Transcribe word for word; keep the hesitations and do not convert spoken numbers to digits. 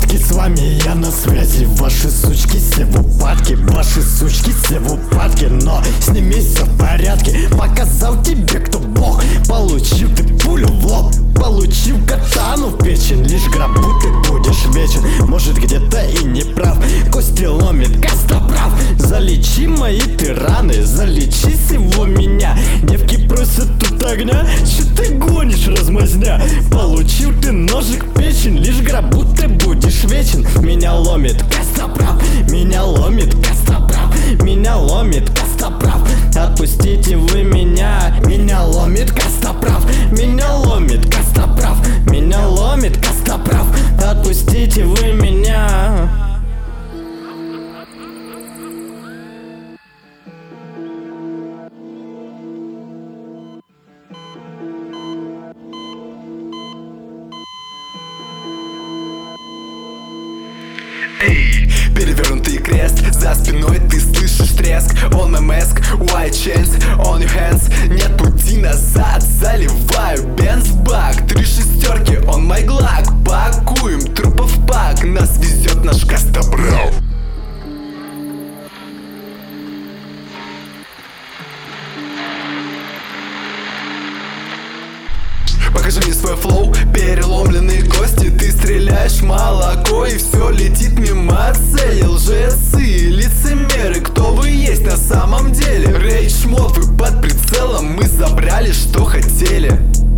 упадки, с вами я на связи. Ваши сучки все в упадке, ваши сучки все в упадке. Но с ними все в порядке. Показал тебе, кто бог. Получил ты пулю в лоб, получил катану в печень. Лишь гробу ты будешь вечен. Может где-то и не прав, кости ломит костоправ. Залечи мои ты раны, залечи всего меня. Девки просят тут огня, че ты гонишь, размазня? Получил ты ножик в печень, лишь гробу ты будешь вечен. Меня ломит костоправ, меня ломит костоправ, меня ломит костоправ. Отпустите вы меня, меня ломит костоправ, меня ломит костоправ, меня ломит костоправ. Отпустите вы меня. Эй, перевернутый крест, за спиной ты слышишь треск. On my mask, white chains, on your hands. Нет пути назад, заливаю бенз в бак. Три шестерки, on my glock. Пакуем трупов в пак, нас везет наш костоправ. Покажи мне свой флоу, переломленные кости. Ты стреляешь молоко и все летит мимо цели. Лжецы, лицемеры, кто вы есть на самом деле? Рейдж мод, вы под прицелом, мы забрали, что хотели.